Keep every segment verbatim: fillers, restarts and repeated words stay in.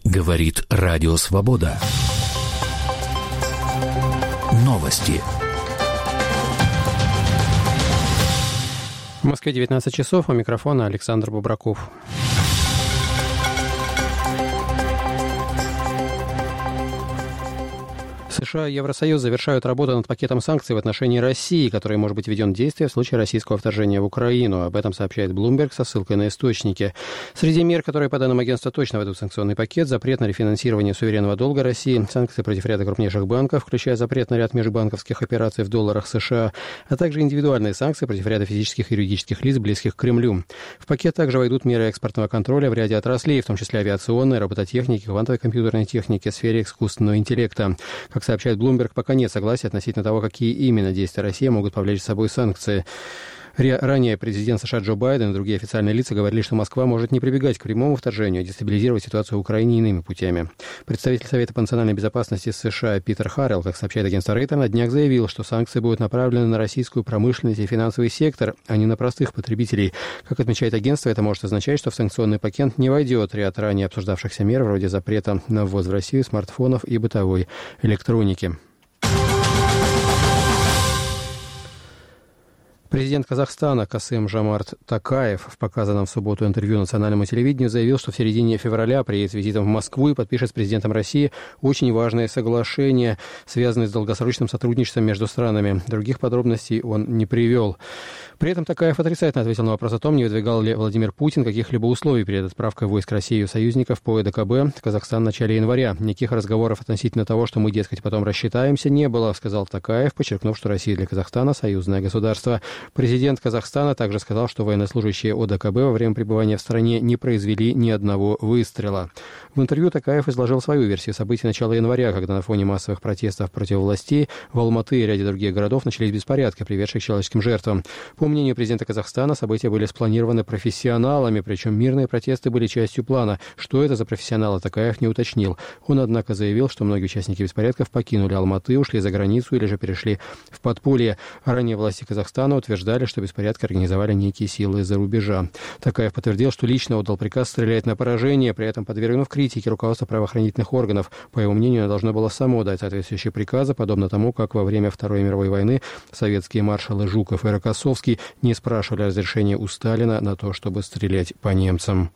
Говорит Радио Свобода. Новости. В Москве девятнадцать часов, у микрофона Александр Бубраков. США и Евросоюз завершают работу над пакетом санкций в отношении России, который может быть введен в действие в случае российского вторжения в Украину. Об этом сообщает Bloomberg со ссылкой на источники. Среди мер, которые, по данным агентства, точно войдут в санкционный пакет: запрет на рефинансирование суверенного долга России, санкции против ряда крупнейших банков, включая запрет на ряд межбанковских операций в долларах США, а также индивидуальные санкции против ряда физических и юридических лиц, близких к Кремлю. В пакет также войдут меры экспортного контроля в ряде отраслей, в том числе авиационной, робототехники, квантовой компьютерной техники, сфере искусственного интеллекта. Как сообщает Bloomberg, пока нет согласия относительно того, какие именно действия России могут повлечь с собой санкции. Ранее президент США Джо Байден и другие официальные лица говорили, что Москва может не прибегать к прямому вторжению, а дестабилизировать ситуацию в Украине иными путями. Представитель Совета по национальной безопасности США Питер Харрелл, как сообщает агентство Рейтер, на днях заявил, что санкции будут направлены на российскую промышленность и финансовый сектор, а не на простых потребителей. Как отмечает агентство, это может означать, что в санкционный пакет не войдет ряд ранее обсуждавшихся мер, вроде запрета на ввоз в Россию смартфонов и бытовой электроники. Президент Казахстана Касым-Жомарт Токаев в показанном в субботу интервью национальному телевидению заявил, что в середине февраля приедет с визитом в Москву и подпишет с президентом России очень важное соглашение, связанное с долгосрочным сотрудничеством между странами. Других подробностей он не привел. При этом Токаев отрицательно ответил на вопрос о том, не выдвигал ли Владимир Путин каких-либо условий перед отправкой войск России и союзников по ЭДКБ в Казахстан в начале января. Никаких разговоров относительно того, что мы, дескать, потом рассчитаемся, не было, сказал Токаев, подчеркнув, что Россия для Казахстана союзное государство. Президент Казахстана также сказал, что военнослужащие ОДКБ во время пребывания в стране не произвели ни одного выстрела. В интервью Токаев изложил свою версию событий начала января, когда на фоне массовых протестов против властей в Алматы и ряде других городов начались беспорядки, приведшие к человеческим жертвам. По мнению президента Казахстана, события были спланированы профессионалами, причем мирные протесты были частью плана. Что это за профессионалы, Токаев не уточнил. Он, однако, заявил, что многие участники беспорядков покинули Алматы, ушли за границу или же перешли в подполье. Ранее власти Казахстана утверждали, что беспорядки организовали некие силы из-за рубежа. Токаев подтвердил, что лично отдал приказ стрелять на поражение, при этом подвергнув критике руководства правоохранительных органов. По его мнению, оно должно было само дать соответствующие приказы, подобно тому, как во время Второй мировой войны советские маршалы Жуков и Рокоссовский не спрашивали разрешения у Сталина на то, чтобы стрелять по немцам.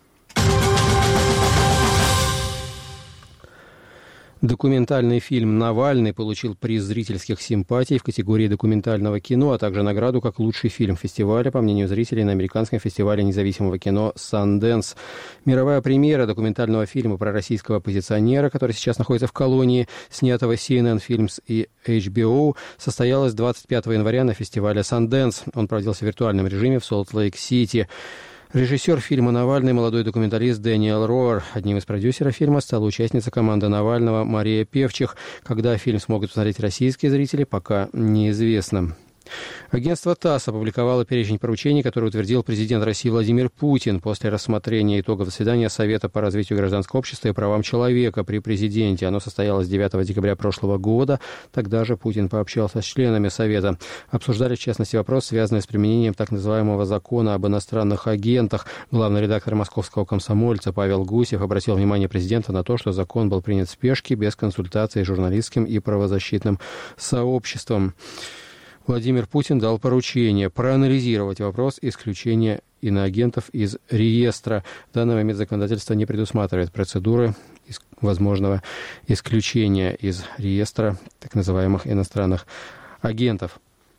Документальный фильм «Навальный» получил приз зрительских симпатий в категории документального кино, а также награду как лучший фильм фестиваля, по мнению зрителей, на американском фестивале независимого кино «Санденс». Мировая премьера документального фильма про российского оппозиционера, который сейчас находится в колонии, снятого си эн эн Films и эйч би о, состоялась двадцать пятого января на фестивале «Санденс». Он проводился в виртуальном режиме в Солт-Лейк-Сити. Режиссер фильма «Навальный», молодой документалист Дэниел Роар. Одним из продюсеров фильма стала участница команды Навального Мария Певчих. Когда фильм смогут посмотреть российские зрители, пока неизвестно. Агентство ТАСС опубликовало перечень поручений, который утвердил президент России Владимир Путин после рассмотрения итогов заседания Совета по развитию гражданского общества и правам человека при президенте. Оно состоялось девятого декабря прошлого года. Тогда же Путин пообщался с членами Совета. Обсуждали, в частности, вопрос, связанный с применением так называемого закона об иностранных агентах. Главный редактор московского «Комсомольца» Павел Гусев обратил внимание президента на то, что закон был принят в спешке, без консультации с журналистским и правозащитным сообществом. Владимир Путин дал поручение проанализировать вопрос исключения иноагентов из реестра. В данный момент законодательство не предусматривает процедуры возможного исключения из реестра так называемых иностранных агентов.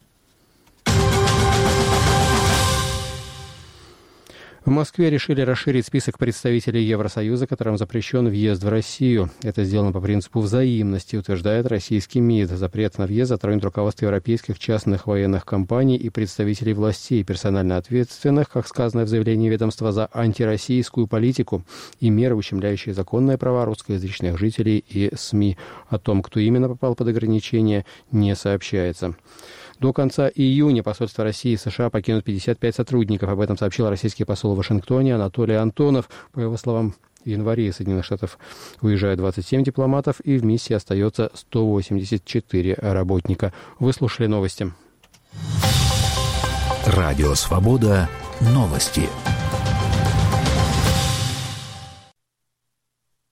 В Москве решили расширить список представителей Евросоюза, которым запрещен въезд в Россию. Это сделано по принципу взаимности, утверждает российский МИД. Запрет на въезд затронет руководство европейских частных военных компаний и представителей властей, персонально ответственных, как сказано в заявлении ведомства, за антироссийскую политику и меры, ущемляющие законные права русскоязычных жителей и СМИ. О том, кто именно попал под ограничения, не сообщается. До конца июня посольство России и США покинут пятьдесят пять сотрудников. Об этом сообщил российский посол в Вашингтоне Анатолий Антонов. По его словам, в январе из Соединенных Штатов уезжают двадцать семь дипломатов, и в миссии остается сто восемьдесят четыре работника. Вы слушали новости. Радио «Свобода». Новости.